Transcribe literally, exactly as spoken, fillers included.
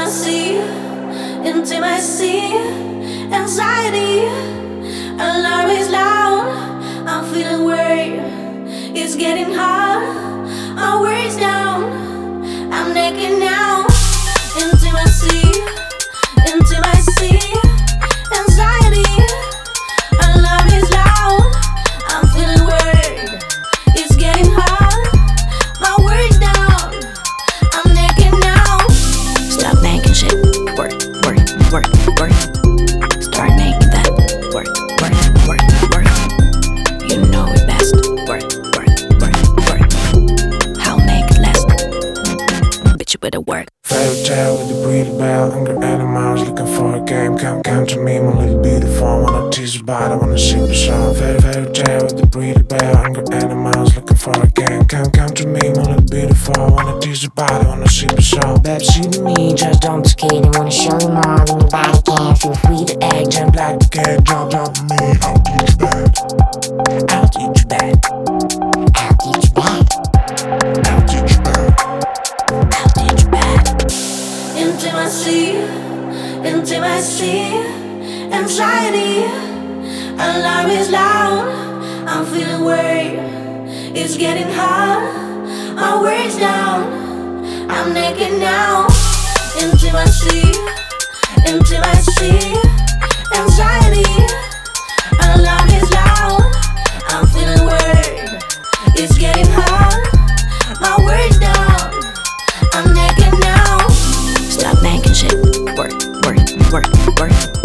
Intimacy, intimacy, anxiety. Alarm is loud, I'm feeling worried. It's getting hard, my words down, I'm naked now. Intimacy, intimacy, anxiety. Alarm is loud, I'm feeling worried. It's getting hard, my words down, I'm naked now. Stop making shit work, work, work, work. Start making that work, work, work, work. You know it best. Work, work, work, work. I'll make it last. Bitch, you better work. Fairy tale with a breed about hungry animals looking for a game. Come, come to me, my little beautiful. Wanna tease your body, wanna sip a song. Fairy, fairy tale with a breed about hungry animals looking for a game. Come, come to me, my little beautiful. Wanna tease your body, wanna sip a song. Babe, see to me, just don't be scared. I wanna show you more than your body can. Feel free to act, jump like the cat. Jump, jump to me, I'll teach you bad. I'll teach you bad. I'll teach you bad. I'll teach you bad. I'll teach you bad. Intimacy, intimacy, anxiety. Alarm is loud, I'm feeling worried. It's getting hard, my words down, I'm naked now. Intimacy, intimacy, anxiety. Alarm is loud, I'm feeling worried. It's getting hard, my words down, I'm naked now. Stop making shit work, work, work, work.